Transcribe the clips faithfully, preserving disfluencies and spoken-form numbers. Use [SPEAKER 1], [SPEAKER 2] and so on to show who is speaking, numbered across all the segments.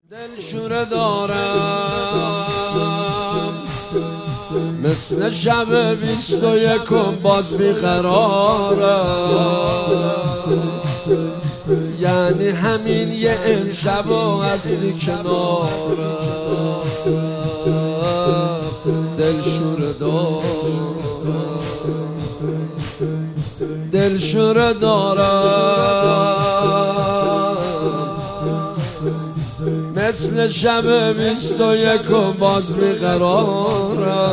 [SPEAKER 1] دلشوره دارم مثل شب بیست و یکم باز بیقرارم، یعنی همین یه امشب و هستی کنارم. دلشوره دارم دلشوره دارم مثل شب بیست و یکم باز بیقرارم،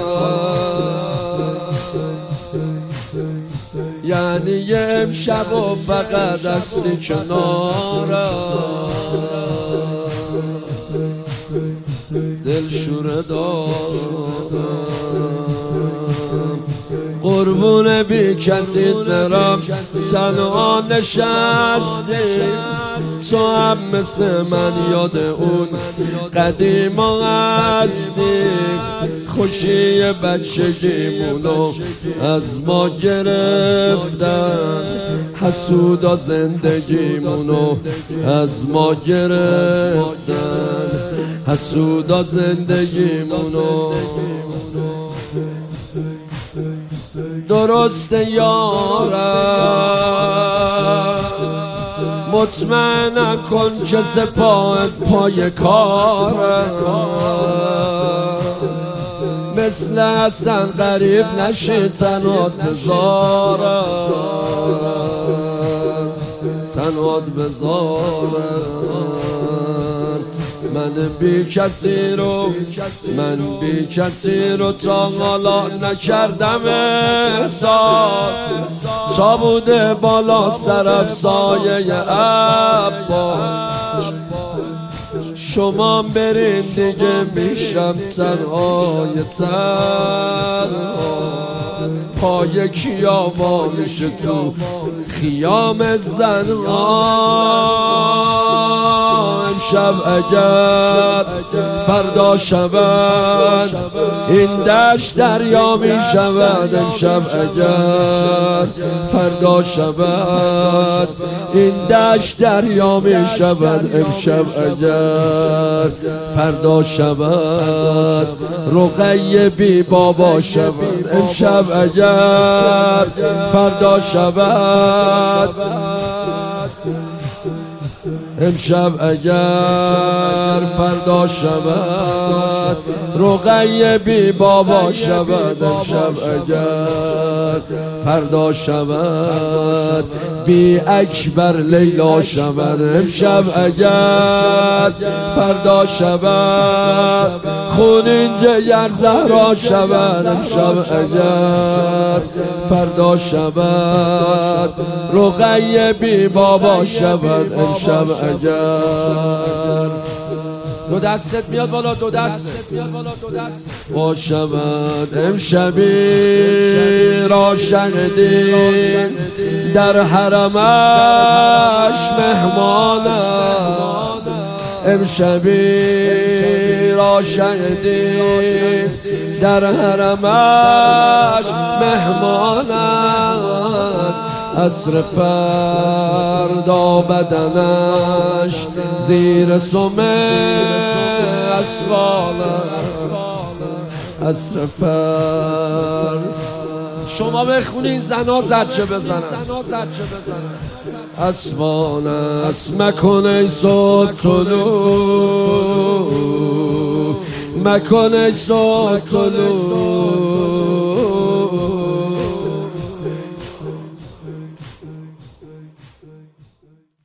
[SPEAKER 1] یعنی یه امشب و فقط هستی کنارم. دلشوره دارم قربون بی کسی برم، تنها نشستی تو هم مثل من یاد اون قدیما هستی. خوشی بچگیمونو از ما گرفتن، حسودا زندگیمونو از ما گرفتن، حسودا زندگیمونو. درست یارم مطمئنم کن که سپاهت پای کارم، مثل حسن غریب نشی تنهات بذارم، تنهات بذارم. من بی کسی رو من بی کسی رو تا حالا نکردم احساس، تا بوده بالا سرم سایه عباس. شما برین دیگه میشم تنهای تنها، پای کیا وا میشه تو خیام زنها. امشب اگر فردا شود این دشت دریا می شود، امشب اگر فردا شود این دشت دریا می شود، امشب اگر فردا شود رقیه بی بابا شود، امشب اگر فردا شود امشب اگر فردا شود رقیه بی بابا شود، امشب اگر فردا شود بی اکبر لیلا شود، امشب اگر فردا شود خونین جگر زهرا شود، امشب اگر فردا شود رقیه بی بابا شود، امشب اگر. دو دستت میاد بالا، دو دستت میاد بالا، دو دست با شود. امشبی روشن دین در حرمش مهمان است، امشبی روشن دین در حرمش مهمان است. عصر فردا بدنش زیر سم اسوال است، عصر فردا. شما بخونین زنا زجه بزنن، اسوان است مکن ای صبح طلوع، مکن ای صبح طلوع،